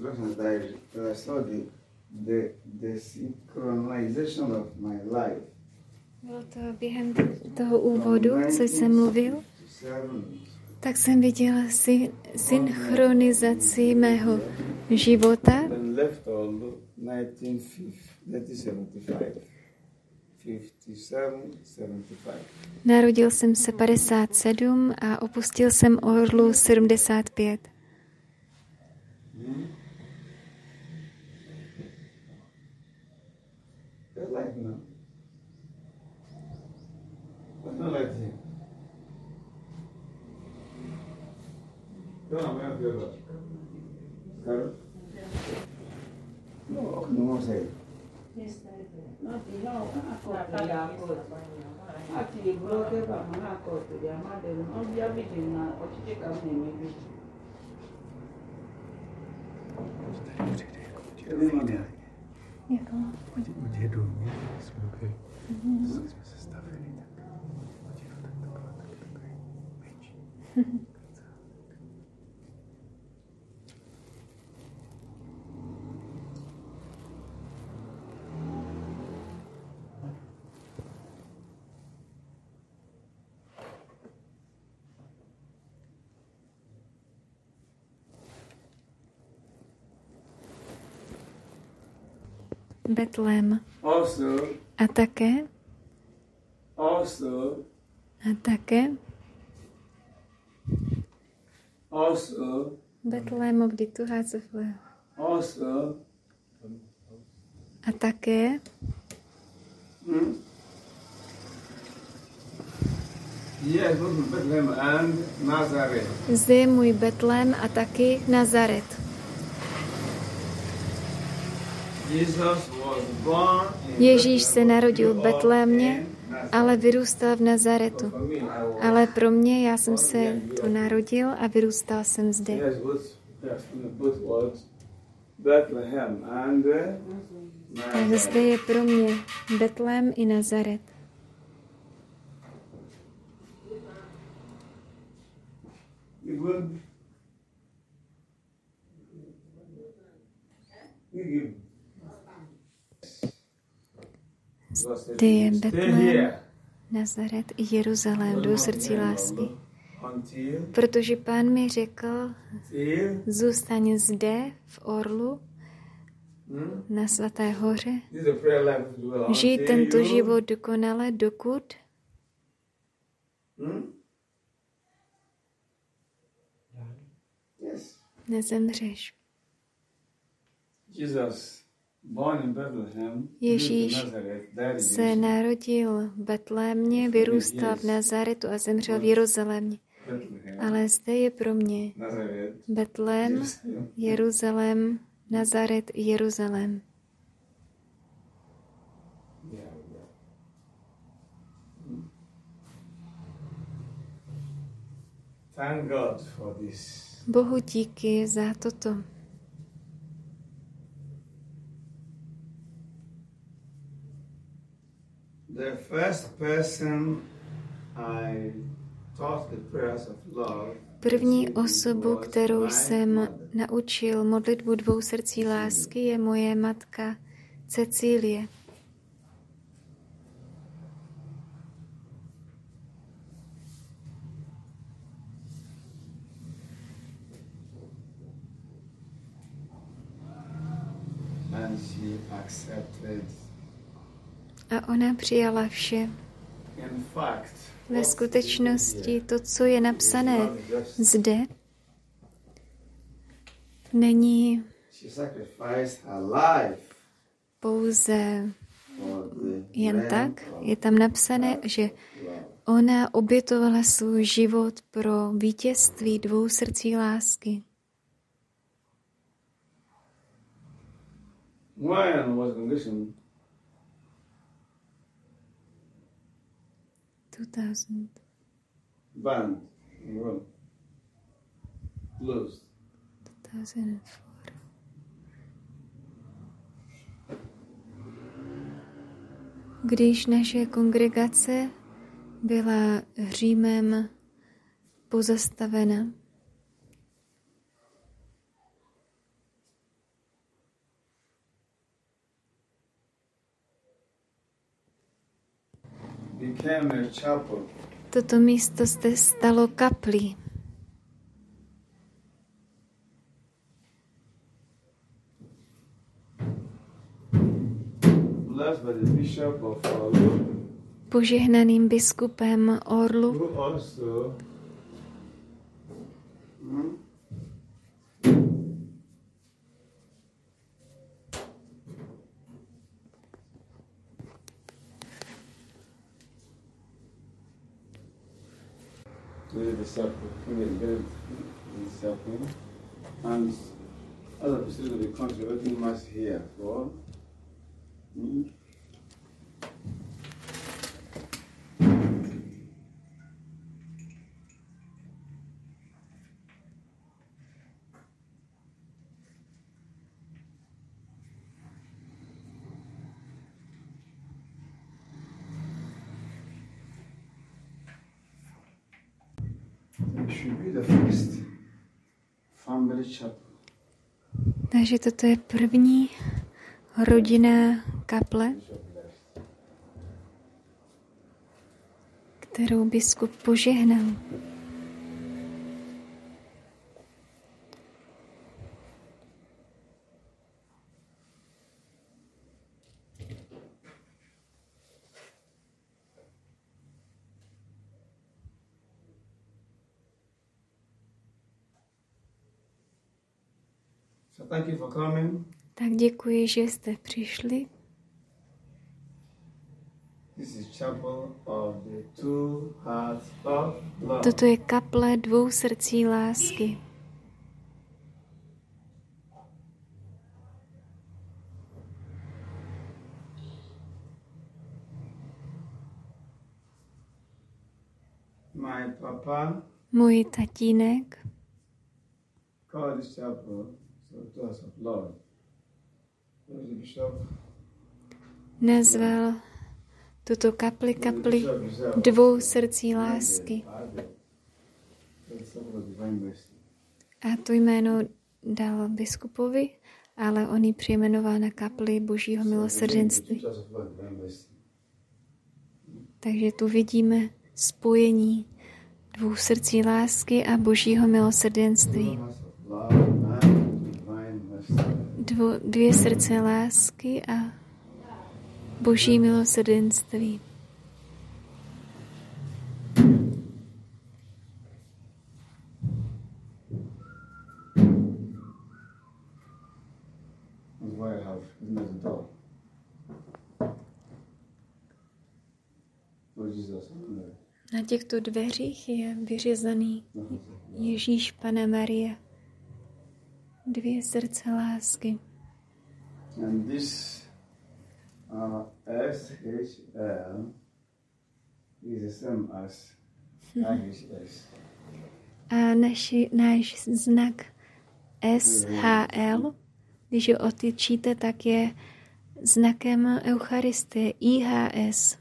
instructions that I saw the synchronization of my life. Bylo to během toho úvodu, co jsem mluvil, tak jsem viděl synchronizaci mého života. Narodil jsem se 57 a opustil jsem Orlu 75. No sé. Uděje do mě, jsme okay. Jsme se stavili tak. Uděje do takový menší. Betlém. A také. Bethlehem of the two hearts of love. A také. Bethlehem and Nazareth. Zde je můj Betlém a taky Nazaret. Ježíš se narodil v Betlémě, ale vyrůstal v Nazaretu. Ale pro mě, já jsem se tu narodil a vyrůstal jsem zde. Takže zde je pro mě Betlém i Nazaret. Zde je Betlém, Nazaret i Jeruzalém, dvou srdcí lásky. Protože Pán mi řekl, zůstaň zde v Orlu, na Svaté hoře, žij tento život dokonale, dokud nezemřeš. Ježíš se narodil v Betlémě, vyrůstal v Nazaretu a zemřel v Jeruzalémě. Ale zde je pro mě Betlém, Jeruzalém, Nazaret i Jeruzalém. Bohu díky za toto. The first person I taught the prayers of love. První osobu, kterou jsem naučil modlitbu dvou srdcí lásky, je moje matka Cecílie. And she accepted. A ona přijala vše. Ve skutečnosti to, co je napsané zde, není pouze jen tak. Je tam napsané, že ona obětovala svůj život pro vítězství dvou srdcí lásky. Banned in Rome. Closed. 2004. Když naše kongregace byla Římem pozastavena, Toto místo se stalo kaplí. Požehnaným biskupem Orlu, and other places of the country opening mass here for it should be the first family chapel. Takže toto je první rodinná kaple, kterou biskup požehnal. So thank you for coming. Tak děkuji, že jste přišli. This is chapel of the two hearts of love. Toto je kaple dvou srdcí lásky. My papa Můj tatínek called this chapel two hearts of love. There's the bishop. nazval tuto kapli dvou srdcí lásky. A to jméno dal biskupovi, ale on ji přejmenoval na kapli Božího milosrdenství. Takže tu vidíme spojení dvou srdcí lásky a Božího milosrdenství. Dvě srdce lásky a Boží milosrdenství. Na těchto dveřích je vyřezaný Ježíš Panna Maria. Dvě srdce lásky. And this SHL is the same as IHS. A náš znak SHL, když ho otyčíte, tak je znakem Eucharistie IHS.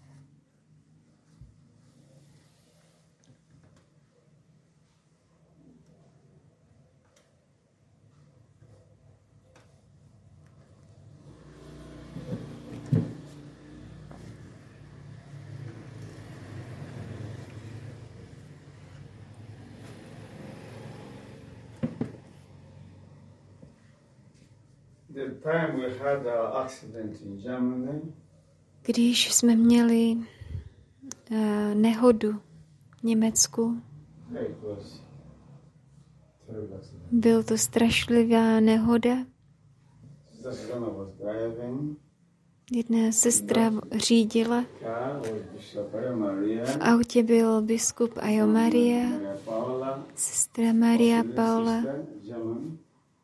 The time we had our accident in Germany, Když jsme měli nehodu v Německu, it was terrible accident. byl to strašlivá nehoda. Sister Susanna was driving. Jedna sestra řídila. Car was Bishop Ayo Maria. V autě byl biskup Ayo Maria, Maria Paula. sestra Maria Paula, Sister German.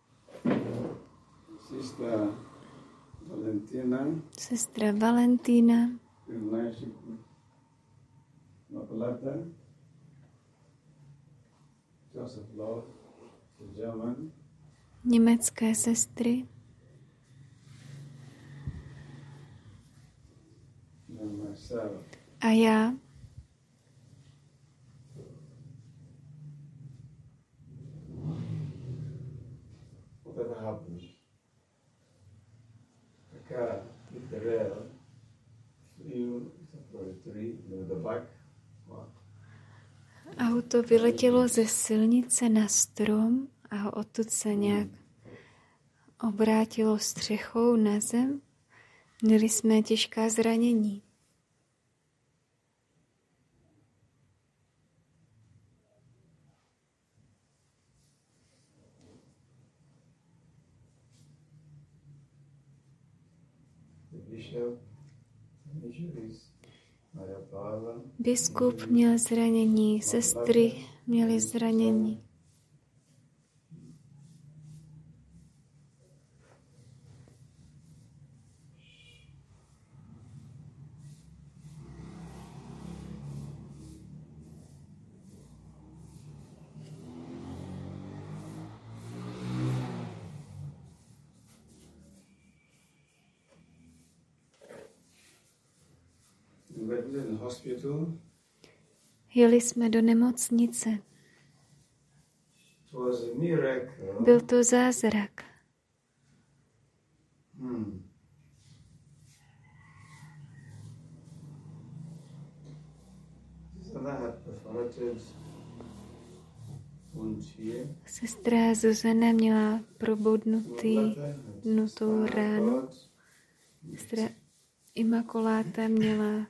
Sister Valentina. sestra Valentína, Ignatius Makulata. Joseph Love. German. německé sestry And myself. a já. Whatever happened, the car hit the rail, flew Auto vyletělo ze silnice na strom a ho odtud se nějak obrátilo střechou na zem. Měli jsme těžká zranění. Biskup měl zranění, sestry měly zranění. Jeli jsme do nemocnice. Byl to zázrak. Sestra Zuzana měla probodnutou ránu. Sestra Imakoláta měla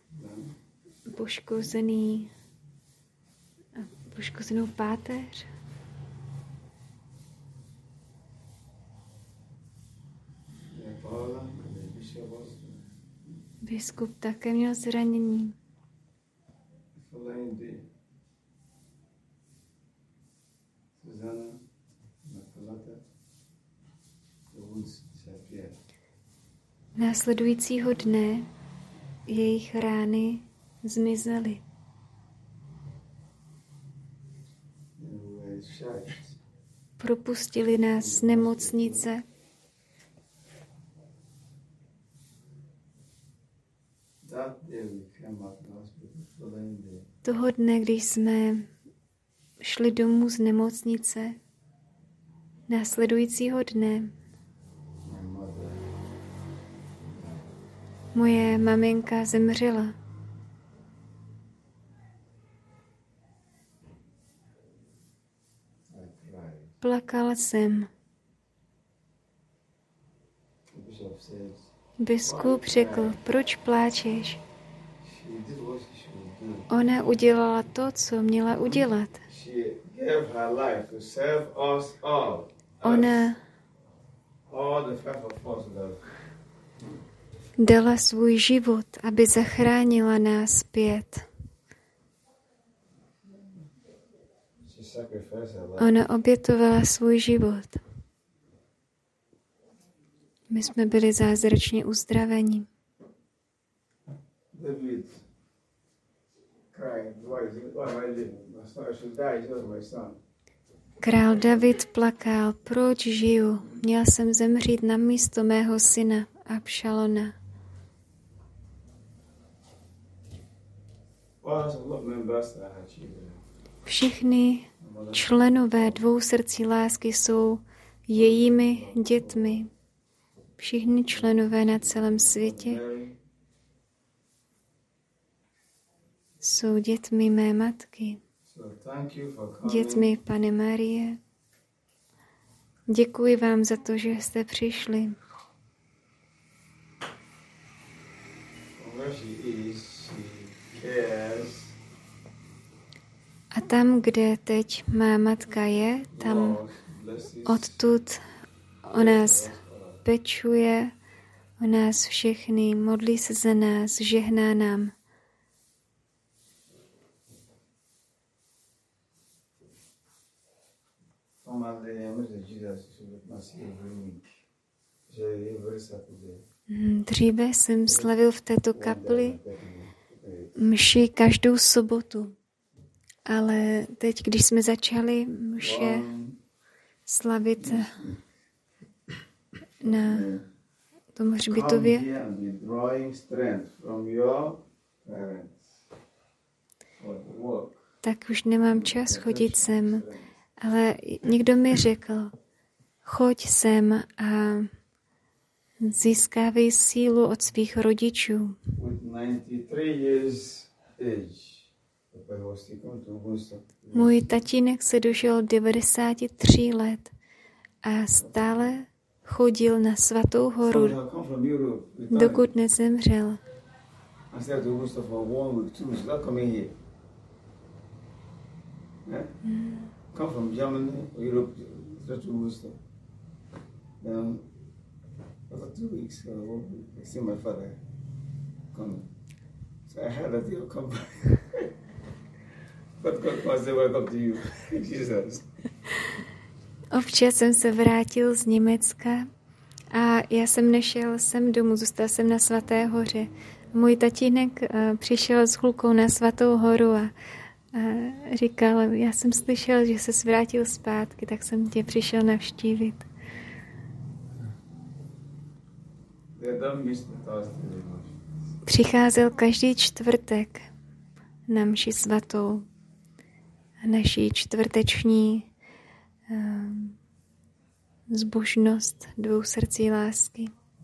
poškozenou páteř. Biskup také měl zranění. Následujícího dne jejich rány zmizely. Propustili nás z nemocnice. Toho dne, když jsme šli domů z nemocnice, následujícího dne moje maminka zemřela. Plakal jsem. Biskup řekl, proč pláčeš? Ona udělala to, co měla udělat. Ona dala svůj život, aby zachránila nás 5. Ona obětovala svůj život. My jsme byli zázračně uzdraveni. Král David plakal, proč žiju? Měl jsem zemřít na místo mého syna Abšalona. Všichni členové 2 srdcí lásky jsou jejími dětmi. Všichni členové na celém světě jsou dětmi mé matky, dětmi Panny Marie. Děkuji vám za to, že jste přišli. A tam, kde teď má matka je, tam odtud o nás pečuje, o nás všechny, modlí se za nás, žehná nám. Dříve jsem slavil v této kapli mši každou sobotu, ale teď, když jsme začali mše slavit na tom hřbitově, tak už nemám čas chodit sem, ale někdo mi řekl, choď sem a získávají sílu od svých rodičů. Můj tatínek se dožil 93 let a stále chodil na Svatou horu, dokud nezemřel. Come from Germany, Europe, to Worcester. Then after 2 weeks, I see my father coming. So I heard that he'll come back. But God must say, welcome to you, Jesus. Občas jsem se vrátil z Německa a já jsem nešel sem domů, zůstal jsem na Svaté hoře. Můj tatínek přišel s chlukou na Svatou horu a říkal, já jsem slyšel, že se vrátil zpátky, tak jsem tě přišel navštívit. Přicházel každý čtvrtek na mši svatou, naší čtvrteční zbožnost dvou srdcí lásky.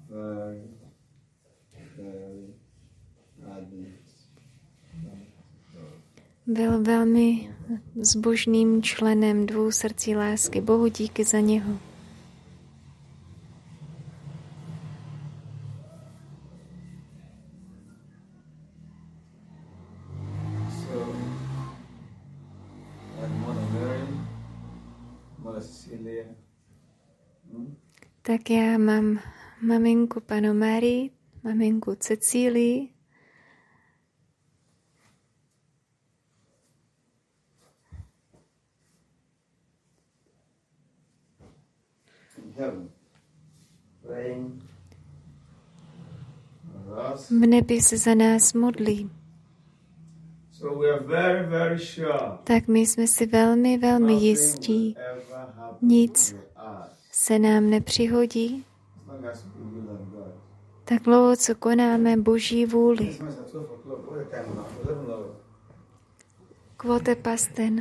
Byl velmi zbožným členem dvou srdcí lásky. Bohu díky za něho. Tak já mám maminku Panu Marii, maminku Cecílii, v nebi se za nás modlí. Tak my jsme si velmi, velmi jistí. Nic se nám nepřihodí, tak dlouho, co konáme Boží vůli. Quote pasten.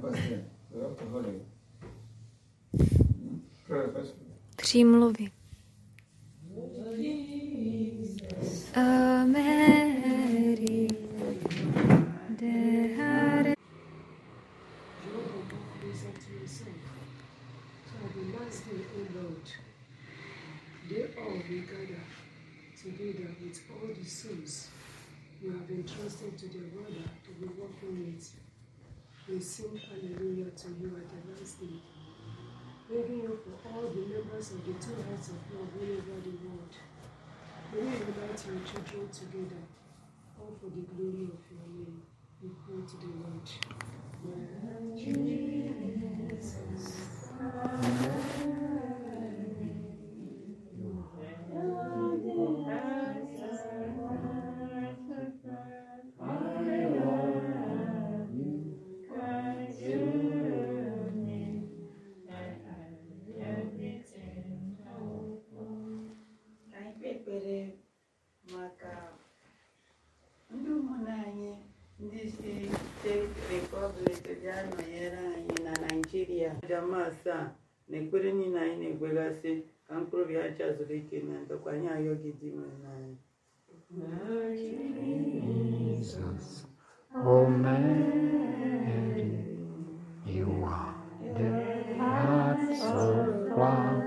3 mluvy. Mary, They all be gathered together with all the souls you have entrusted to the Father to be working with. We sing hallelujah to you at the last day, begging you for all the members of the 2 hearts of love all over the world. May you unite your children together, all for the glory of your name. We pray to the Lord. Jesus. Jamasa nekwere ni na ine gwegase kankro bya chazulike na ndokwanya yogi dimwe na Jesus, oh Mary, you are the heart of love.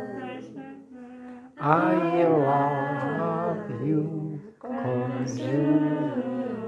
I love you 'cause you